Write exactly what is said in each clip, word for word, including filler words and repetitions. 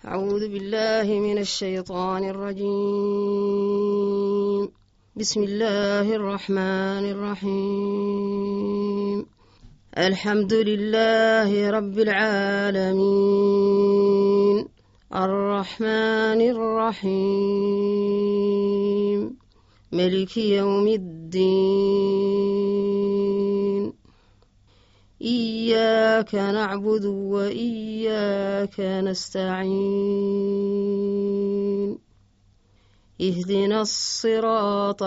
أعوذ بالله من الشيطان الرجيم. بسم الله الرحمن الرحيم. الحمد لله رب العالمين الرحمن الرحيم ملك يوم الدين. إياك نعبد وإياك نستعين. اهدنا الصراط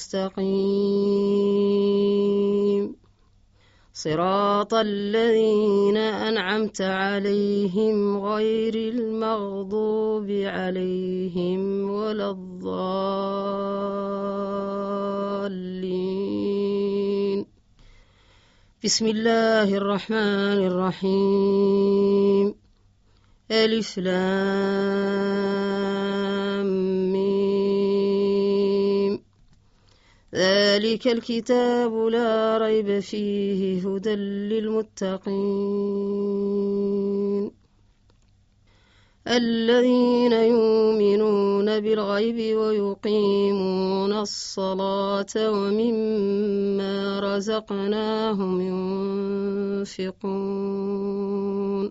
المستقيم صراط الذين أنعمت عليهم غير المغضوب عليهم ولا الضالين. بسم الله الرحمن الرحيم. ألف لام ميم. ذلك الكتاب لا ريب فيه هدى للمتقين الذين يؤمنون بالغيب ويقيمون الصلاة ومما رزقناهم ينفقون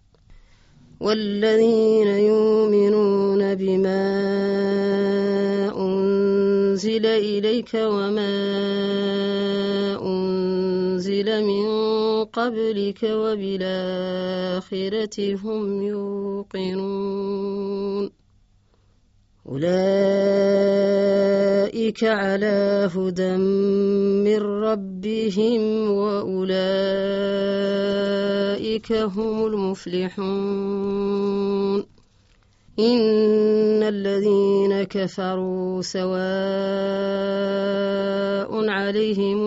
والذين يؤمنون بما أنزل إليك وما أنزل من قبلك وبالآخرة هم يوقنون أولئك على هدى من ربهم وأولئك هم المفلحون. إن الذين كفروا سواء عليهم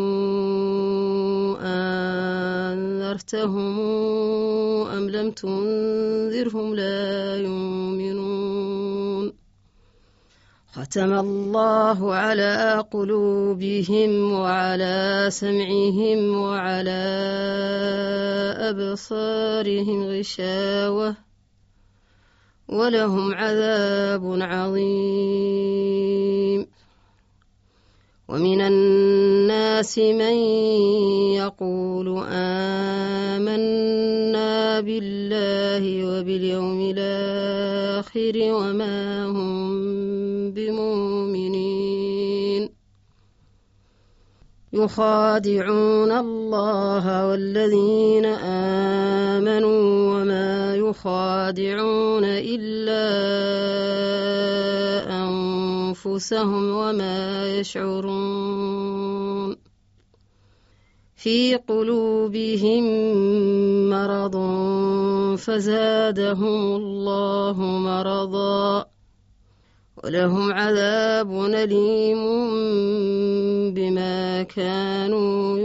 أنذرتهم أم لم تنذرهم لا يؤمنون. ختم الله على قلوبهم وعلى سمعهم وعلى أبصارهم غشاوة ولهم عذاب عظيم. ومن الناس من يقول آمنا بالله وباليوم الآخر وما هم بمؤمنين يخادعون الله والذين آمنوا وما يخادعون إلا أنفسهم وما يشعرون. في قلوبهم مرض فزادهم الله مرضا ولهم عذاب أليم بما كانوا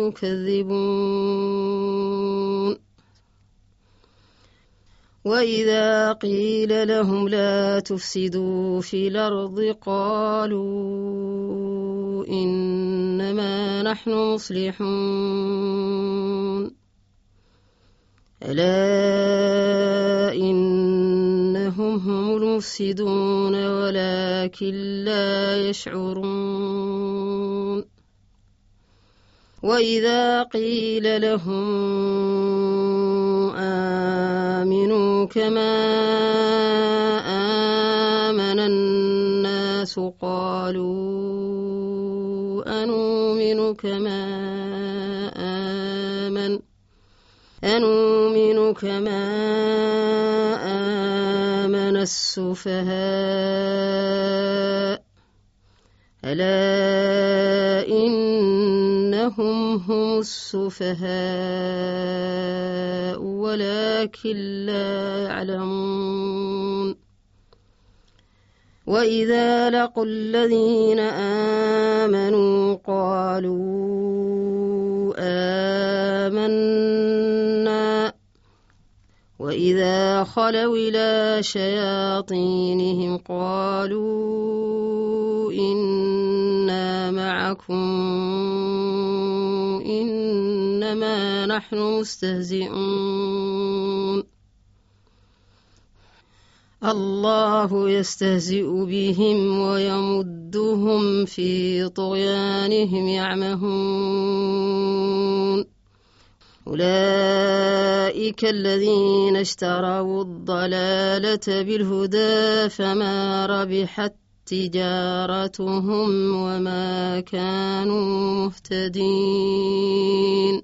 يكذبون. وإذا قيل لهم لا تفسدوا في الأرض قالوا إنما نحن مصلحون ألا إنهم هم المفسدون ولكن لا يشعرون. وإذا قيل لهم آمنوا كما آمن الناس قالوا أنؤمن كما آمن أنؤمن كما آمن السفهاء ألا إنهم هم السفهاء ولكن لا يعلمون. وإذا لقوا الذين آمنوا قالوا آمنا وإذا خلوا إلى شياطينهم قالوا إنا معكم إنما نحن مستهزئون الله يستهزئ بهم ويمدهم في طغيانهم يعمهون أولئك الذين اشتروا الضلالة بالهدى فما ربحت تجارتهم وما كانوا مهتدين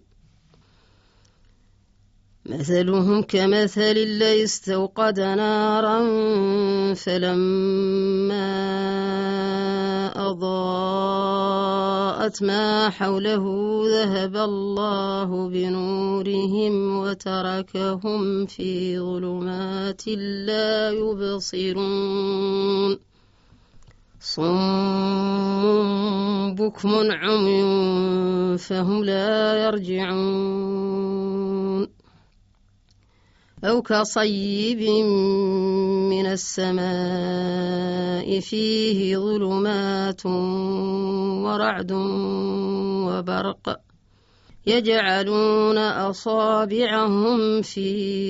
مثلهم كمثل الذي استوقد نارا فلما أضاءت ما حوله ذهب الله بنورهم وتركهم في ظلمات لا يبصرون صم بكم عمي فهم لا يرجعون أو كصيب من السماء فيه ظلمات ورعد وبرق يجعلون أصابعهم في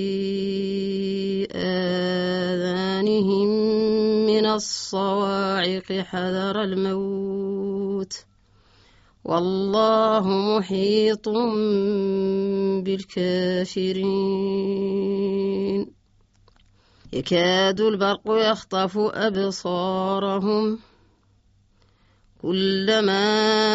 آذانهم من الصواعق حذر الموت والله محيط بالكافرين يكاد البرق يخطف أبصارهم كلما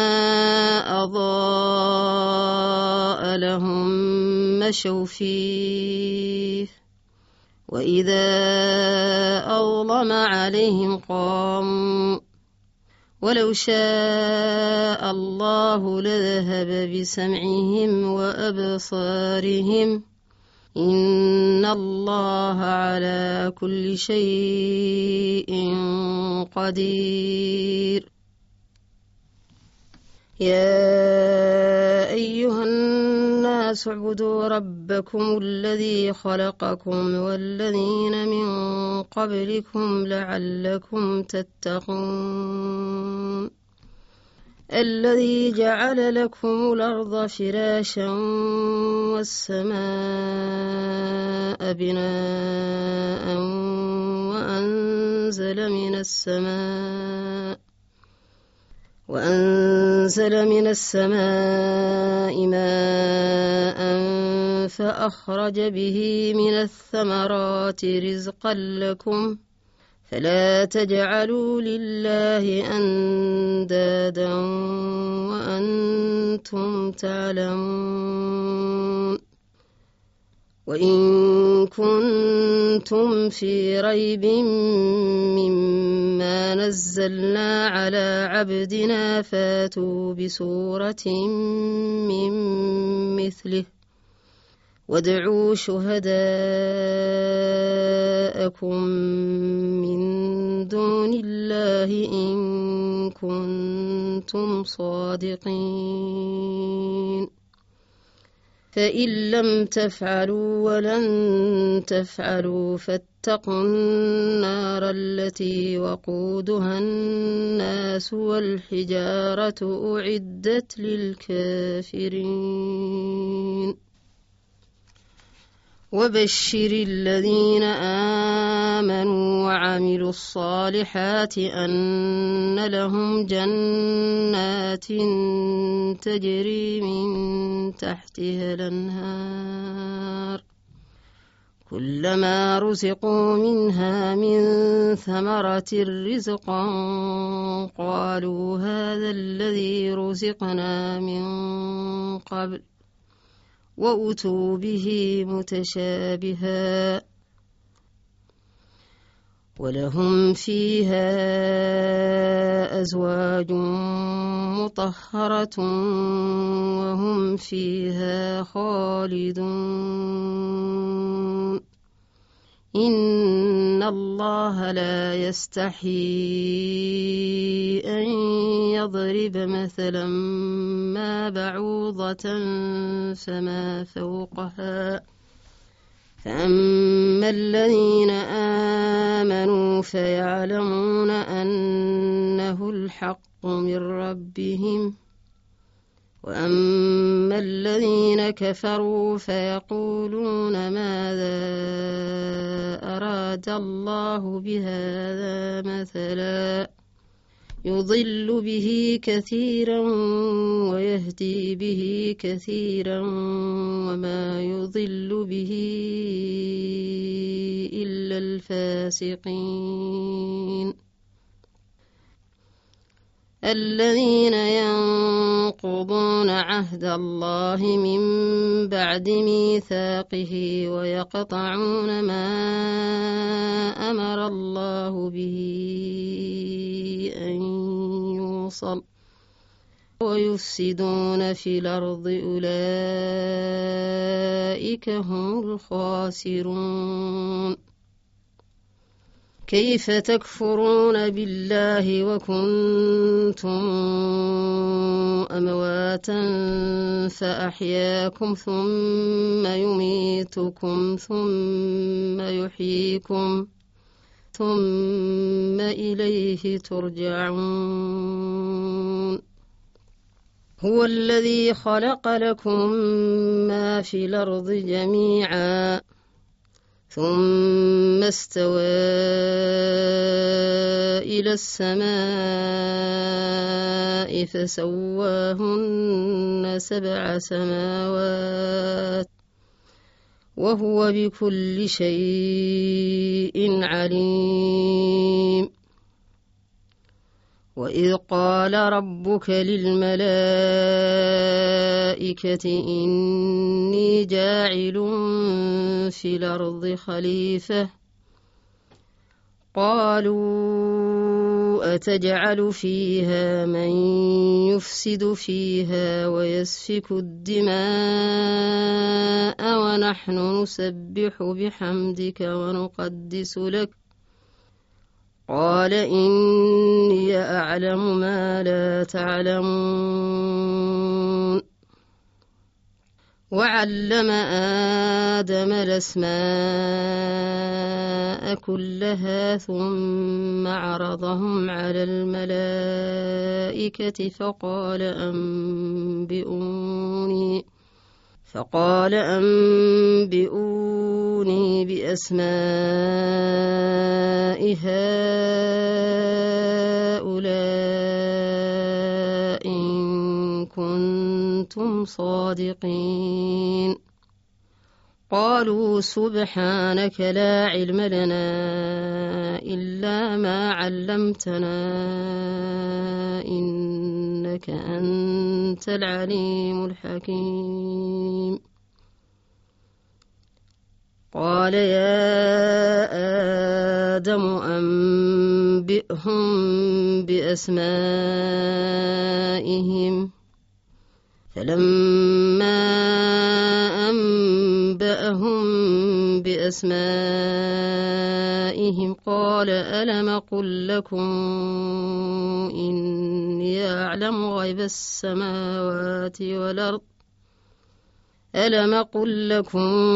أضاء لهم مشوا فيه وإذا أظلم عليهم قاموا ولو شاء الله لذهب بسمعهم وأبصارهم إن الله على كل شيء قدير يا أيها الناس اعبدوا ربكم الذي خلقكم والذين من قبلكم لعلكم تتقون الذي جعل لكم الأرض فراشا والسماء بناء وأنزل من السماء وأنزل من السماء ماء فأخرج به من الثمرات رزقا لكم فلا تجعلوا لله أندادا وأنتم تعلمون وإن كنتم في ريب مما نزلنا على عبدنا فاتوا بسورة من مثله وادعوا شهداءكم من دون الله إن كنتم صادقين فإن لم تفعلوا ولن تفعلوا فاتقوا النار التي وقودها الناس والحجارة أعدت للكافرين وبشر الذين آمنوا وعملوا الصالحات أن لهم جنات تجري من تحتها الأنهار كلما رزقوا منها من ثمرة رزقا قالوا هذا الذي رزقنا من قبل وأتوا به متشابها ولهم فيها أزواج مطهرة وهم فيها خالدون إن الله لا يستحيي أن يضرب مثلا ما بعوضة فما فوقها فأما الذين آمنوا فيعلمون أنه الحق من ربهم وأما الذين كفروا فيقولون ماذا أراد الله بهذا مثلا يضل به كثيرا ويهدي به كثيرا وما يضل به إلا الفاسقين الذين ينقضون عهد الله من بعد ميثاقه ويقطعون ما أمر الله به أن يوصل ويفسدون في الأرض أولئك هم الخاسرون كيف تكفرون بالله وكنتم أمواتا فأحياكم ثم يميتكم ثم يحييكم ثم إليه ترجعون هو الذي خلق لكم ما في الأرض جميعا ثم استوى إلى السماء فسواهن سبع سماوات وهو بكل شيء عليم وإذ قال ربك للملائكة إني جاعل في الأرض خليفة قالوا أتجعل فيها من يفسد فيها ويسفك الدماء ونحن نسبح بحمدك ونقدس لك قال إني أعلم ما لا تعلمون وعلم آدم الأسماء كلها ثم عرضهم على الملائكة فقال أنبئوني فقال أنبئوني بأسماء هؤلاء إن كنتم صادقين قالوا سبحانك لا علم لنا إلا ما علمتنا إنك أنت العليم الحكيم قال يا آدم أنبئهم بأسمائهم فلما أنبأهم بأسمائهم قال ألم أقل لكم إني أعلم غيب السماوات والأرض ألم أقل لكم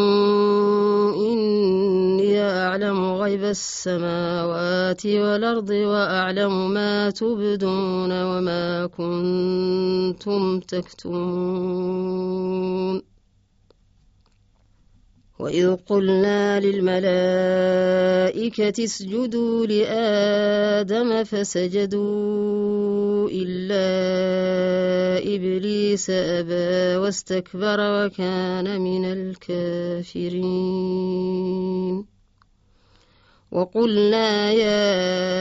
إني أعلم غيب السماوات والأرض وأعلم ما تبدون وما كنتم تكتمون وإذ قلنا للملائكة اسجدوا لآدم فسجدوا إلا إبليس أبى واستكبر وكان من الكافرين وقلنا يا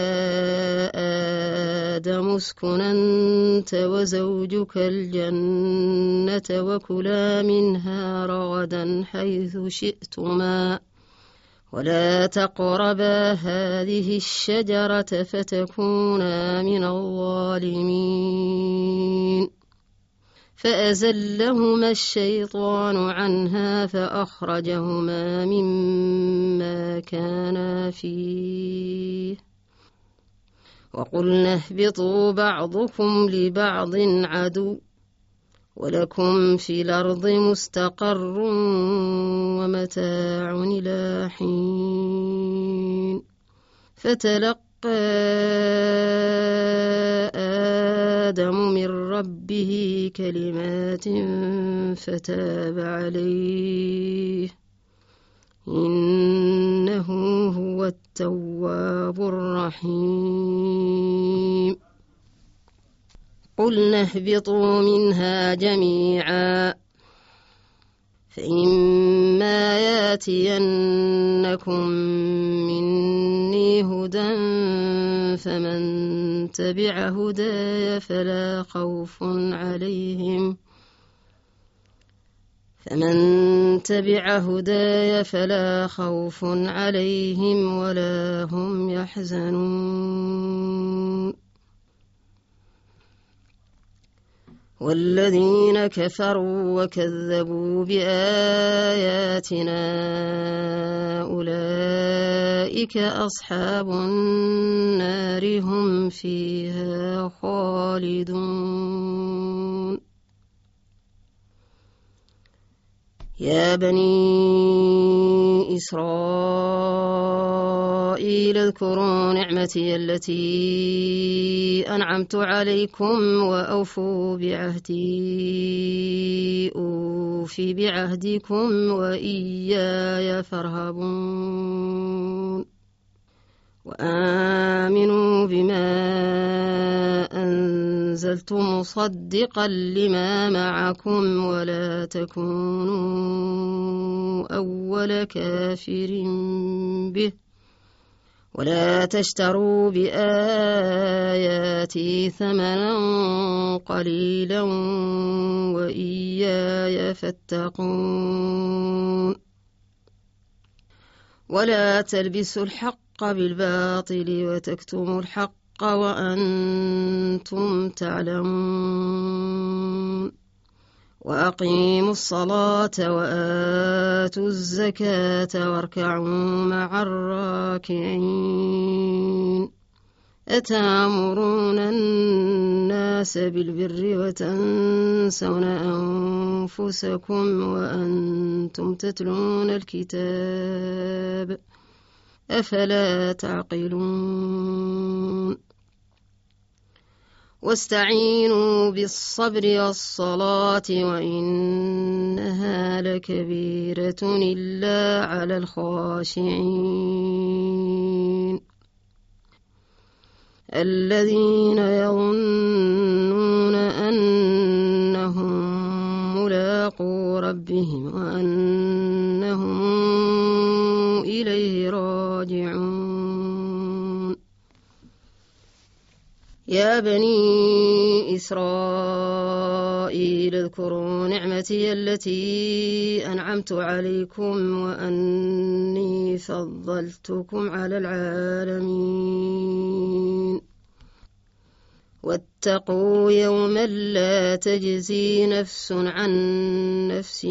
آدم اسكن أنت وزوجك الجنة وكلا منها رغدا حيث شئتما ولا تقربا هذه الشجرة فتكونا من الظالمين فأزلهما الشيطان عنها فأخرجهما مما كانا فيه وقلنا اهبطوا بعضكم لبعض عدو ولكم في الأرض مستقر ومتاع إلى حين فتلقى آدم من ربه كلمات فتاب عليه إنه هو التواب الرحيم قلنا اهبطوا منها جميعا فإما ياتينكم مني هدى فمن تبع هداي فلا خوف عليهم فمن تبع هداي فلا خوف عليهم ولا هم يحزنون والذين كفروا وكذبوا بآياتنا أولئك أصحاب النار هم فيها خالدون يا بني إسرائيل اذكروا نعمتي التي أنعمت عليكم وأوفوا بعهدي أوف بعهدكم وإياي فارهبون وآمنوا بما أنزلت مصدقا لما معكم ولا تكونوا أول كافر به ولا تشتروا بآياتي ثمنا قليلا وإياي فاتقون ولا تلبسوا الحق بالباطل وتكتموا الحق وأنتم تعلمون وأقيموا الصلاة وآتوا الزكاة واركعوا مع الراكعين أتأمرون الناس بالبر وتنسون أنفسكم وأنتم تتلون الكتاب أفلا تعقلون واستعينوا بالصبر والصلاة وإنها لكبيرة إلا على الخاشعين الذين يظنون أنهم ملاقو ربهم وأنهم إليه راجعون يا بني إسرائيل اذكروا نعمتي التي أنعمت عليكم وأني فضلتكم على العالمين واتقوا يوما لا تجزي نفس عن نفس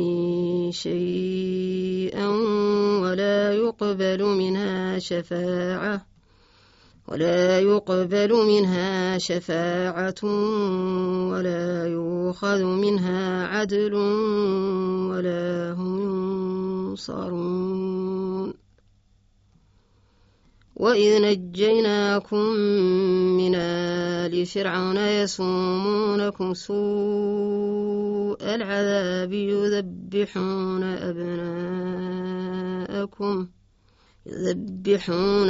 شيئا ولا يقبل منها شفاعة ولا يقبل منها شفاعة ولا يؤخذ منها عدل ولا هم ينصرون وإذ نجيناكم من آل فرعون يسومونكم سوء العذاب يذبحون أبناءكم يذبحون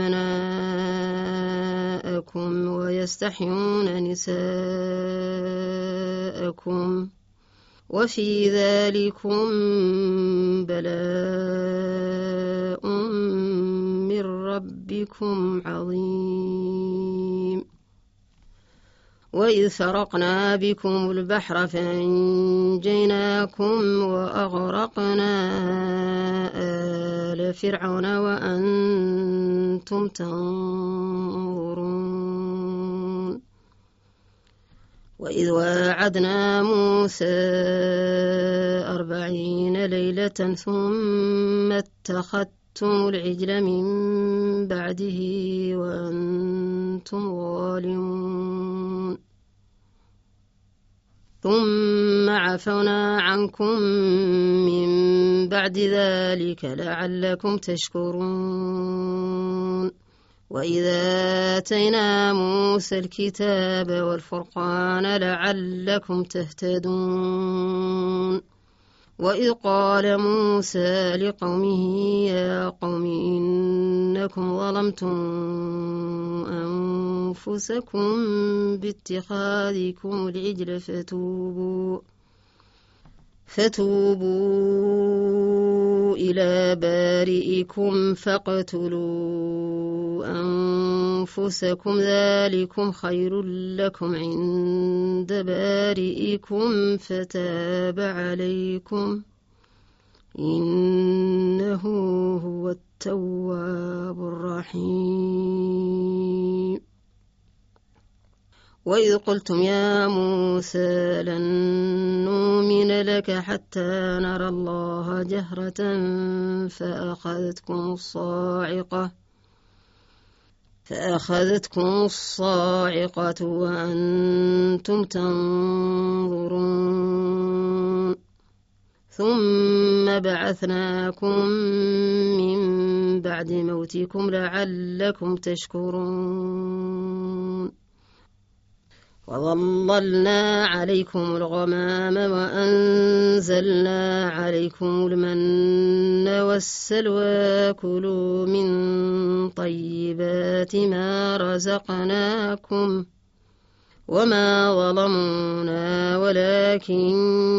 أبناءكم ويستحيون نساءكم وفي ذلكم بلاء من ربكم عظيم وإذ فرقنا بكم البحر فأنجيناكم وأغرقنا آل فرعون وأنتم تنظرون وإذ واعدنا موسى أربعين ليلة ثم اتخذتم العجل من بعده وأنتم ظالمون ثم عفونا عنكم من بعد ذلك لعلكم تشكرون وإذا آتينا موسى الكتاب والفرقان لعلكم تهتدون وإذ قال موسى لقومه يا قوم إنكم ظلمتم أنفسكم باتخاذكم العجل فتوبوا فتوبوا إلى بارئكم فاقتلوا أنفسكم ذلكم خير لكم عند بارئكم فتاب عليكم إنه هو التواب الرحيم وإذ قلتم يا موسى لن نؤمن لك حتى نرى الله جهرة فأخذتكم الصاعقة فأخذتكم الصاعقة وأنتم تنظرون ثم بعثناكم من بعد موتكم لعلكم تشكرون وظللنا عليكم الغمام وأنزلنا عليكم المن والسلوى كلوا من طيبات ما رزقناكم وما ظلمونا ولكن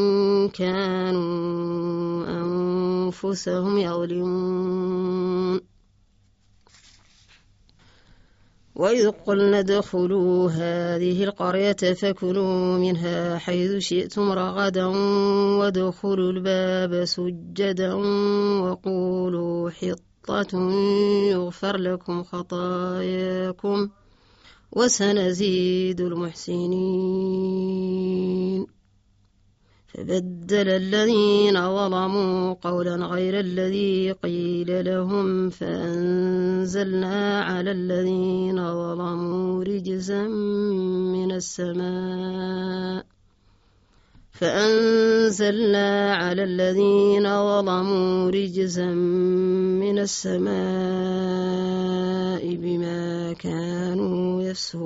كانوا أنفسهم يظلمون وإذ قلنا ادخلوا هذه القرية فكلوا منها حيث شئتم رغدا وادخلوا الباب سجدا وقولوا حطة يغفر لكم خطاياكم وسنزيد المحسنين فبدل الذين ظلموا قولا غير الذي قيل لهم فأنزلنا على الذين ظلموا رجزا من السماء فأنزلنا على الذين ظلموا رجزا من السماء بما كانوا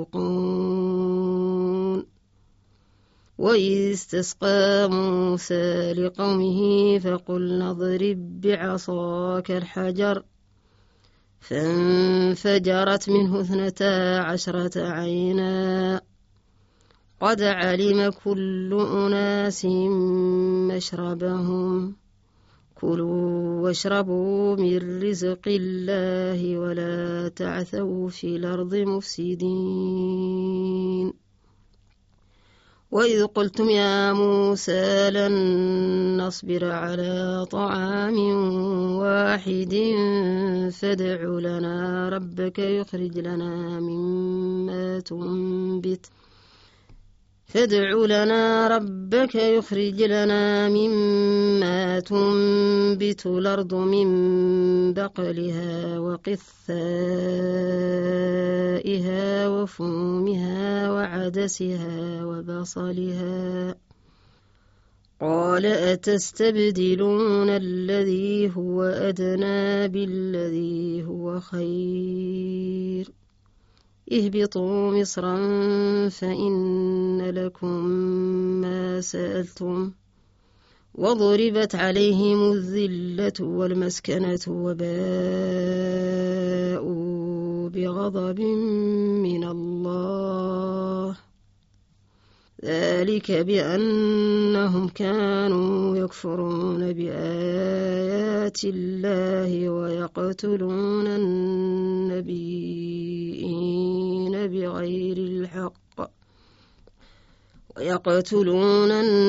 يفسقون وإذ استسقى موسى لقومه فقلنا اضرب بعصاك الحجر فانفجرت منه اثنتا عشرة عينا قد علم كل أناس مشربهم كلوا واشربوا من رزق الله ولا تعثوا في الأرض مفسدين وإذ قلتم يا موسى لن نصبر على طعام واحد فادع لنا ربك يخرج لنا مما تنبت فادع لنا ربك يخرج لنا مما تنبت الأرض من بقلها وقثائها وفومها وعدسها وبصلها قال أتستبدلون الذي هو أدنى بالذي هو خير اهبطوا مصرا فإن لكم ما سألتم وضربت عليهم الذلة والمسكنة وباءوا بغضب من الله ذلك بأنهم كانوا يكفرون بآيات الله ويقتلون النبيين بغير الحق ويقتلون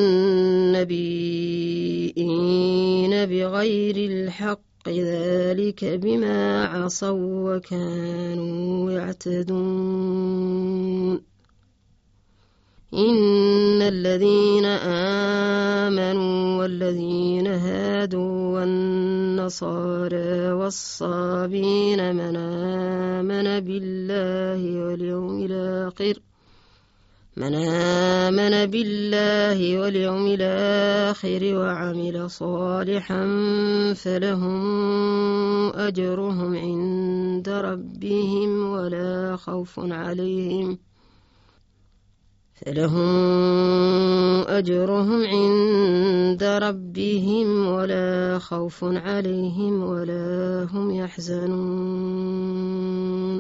النبيين بغير الحق ذلك بما عصوا وكانوا يعتدون إن الذين آمنوا والذين هادوا والنصارى والصابين من آمن بالله واليوم الآخر من آمن بالله واليوم الآخر وعمل صالحا فلهم أجرهم عند ربهم ولا خوف عليهم فلهم أجرهم عند ربهم ولا خوف عليهم ولا هم يحزنون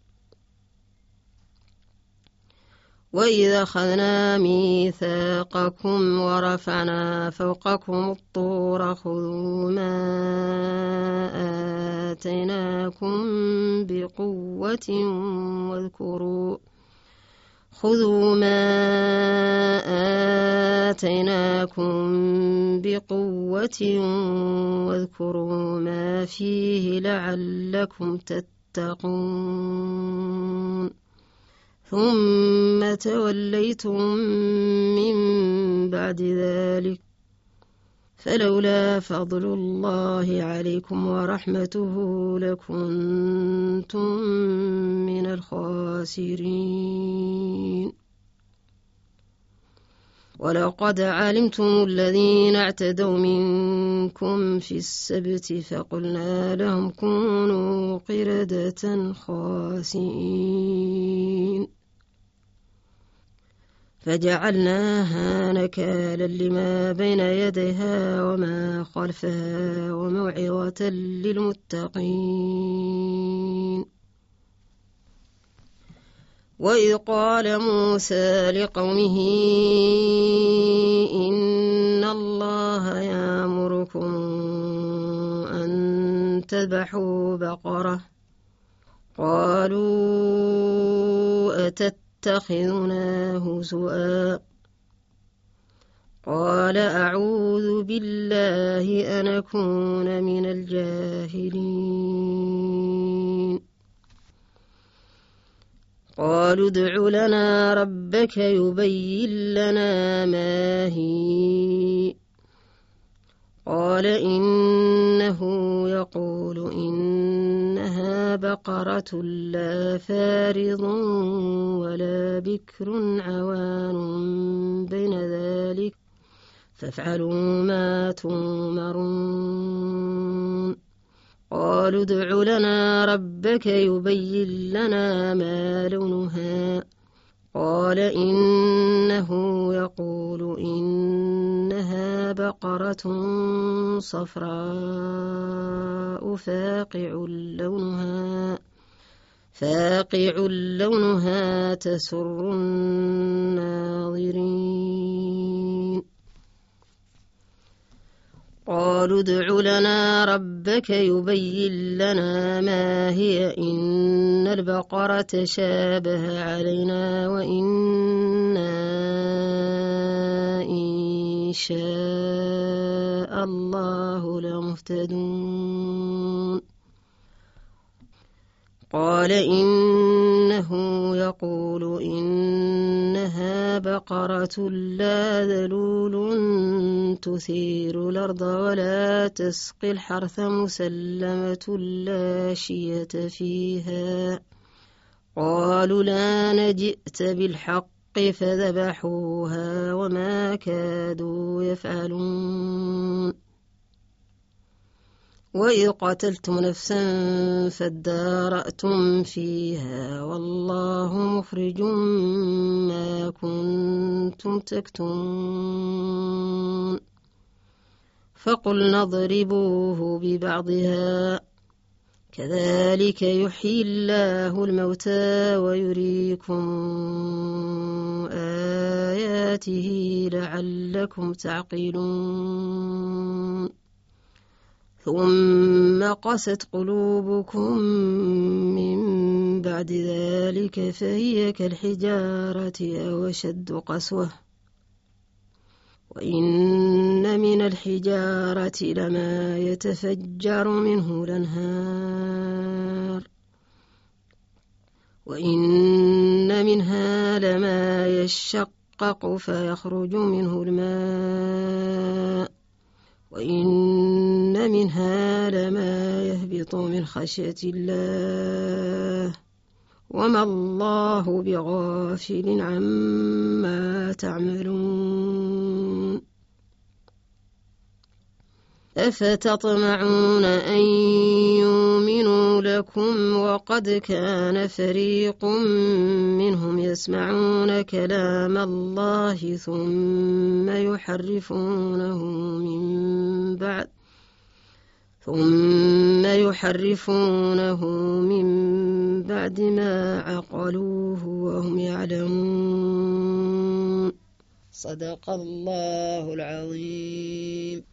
وإذا أخذنا ميثاقكم ورفعنا فوقكم الطور خذوا ما آتيناكم بقوة واذكروا خذوا ما آتيناكم بقوة واذكروا ما فيه لعلكم تتقون ثم توليتم من بعد ذلك فلولا فضل الله عليكم ورحمته لكنتم من الخاسرين ولقد علمتم الذين اعتدوا منكم في السبت فقلنا لهم كونوا قردة خاسئين فجعلناها نكالا لما بين يديها وما خلفها وموعظة للمتقين وإذ قال موسى لقومه إن الله يأمركم أن تذبحوا بقرة قالوا أتتخذنا هزؤا قال أعوذ بالله أن أكون من الجاهلين قالوا ادع لنا ربك يبين لنا ما هي قال إنه يقول إنها بقرة لا فارض ولا بكر عوان بين ذلك فافعلوا ما تؤمرون قالوا ادع لنا ربك يبين لنا ما لونها قال إنه يقول إنها بقرة صفراء فاقع لونها فاقع لونها تسر الناظرين قالوا ادع لنا ربك يبين لنا ما هي إن البقرة شابه علينا وإنا إن شاء الله لمهتدون قال إنه يقول إنها بقرة لا ذلول تثير الأرض ولا تسقي الحرث مسلمة لا شية فيها قالوا لا جئت بالحق فذبحوها وما كادوا يفعلون وإذ قتلتم نفسا فادارأتم فيها والله مخرج ما كنتم تكتمون فقلنا اضربوه ببعضها كذلك يحيي الله الموتى ويريكم آياته لعلكم تعقلون ثم قست قلوبكم من بعد ذلك فهي كالحجارة أو أشد قسوة وإن من الحجارة لما يتفجر منه الأنهار وإن منها لما يشقق فيخرج منه الماء وإن منها لما يهبط من خشية الله وما الله بغافل عما تعملون أفتطمعون أن يؤمنوا لكم وقد كان فريق منهم يسمعون كلام الله ثم يحرفونه من بعد ثم يحرفونه من بعد ما عقلوه وهم يعلمون صدق الله العظيم.